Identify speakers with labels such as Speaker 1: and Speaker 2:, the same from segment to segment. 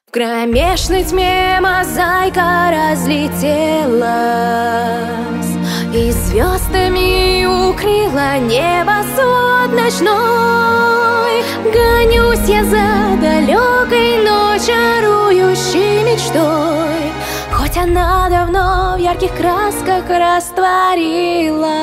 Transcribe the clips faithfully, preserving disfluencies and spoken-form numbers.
Speaker 1: В кромешной тьме мозаика разлетелась, и звездами укрыла небосвод ночной. Гонюсь я за далекой, но чарующей мечтой, хоть она давно в ярких красках растворилась.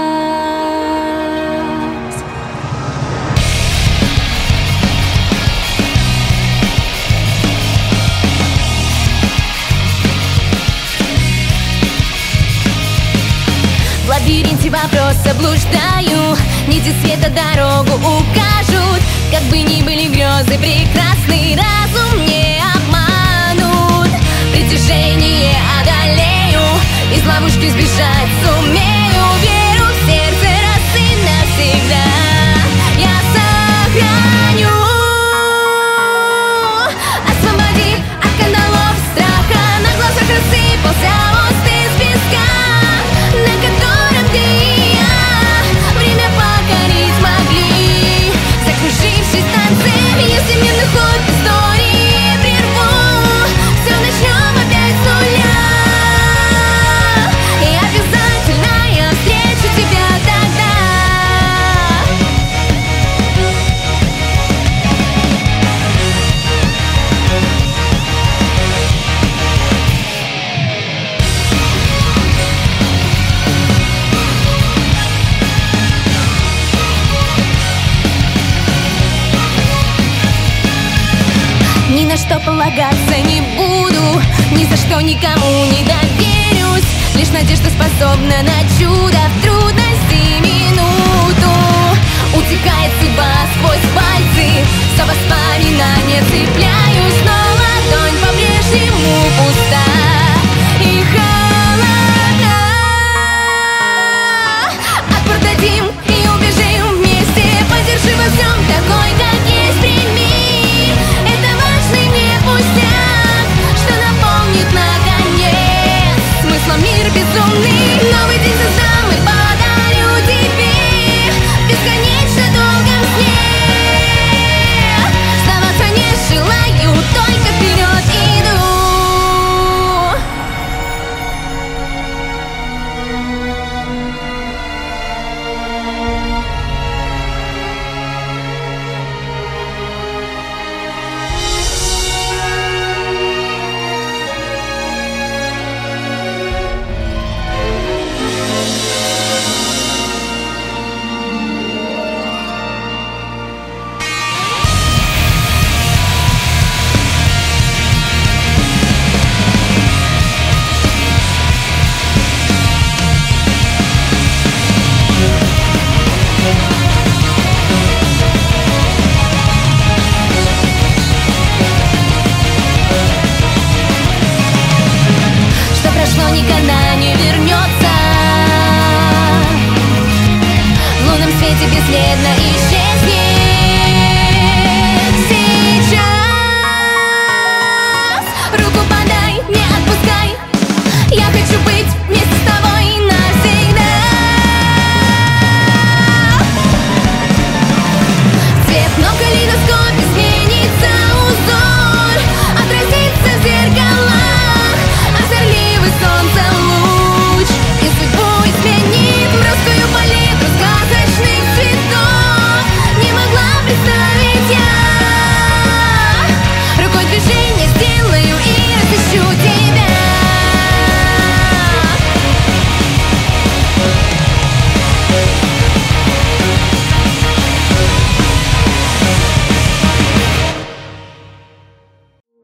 Speaker 1: В лабиринте вопроса блуждаю, нити света дорогу укажут. Как бы ни были грезы прекрасный, разум не обманут. Притяжение одолею, из ловушки сбежать сумею. Веру в сердце раз и навсегда я сохраню. Освободи от кандалов страха, на глазах рассыпался мост из песка, на котором ты и я время покорить могли. Закружившись танцем, если мирный ход истории прерву, все начнем опять с нуля. И обязательно я встречу тебя тогда. Ни на что полагаться не буду, ни за что никому не доверюсь. Лишь надежда способна на чудо в трудности минуту. Утекает судьба сквозь пальцы, за воспоминания цепляюсь, но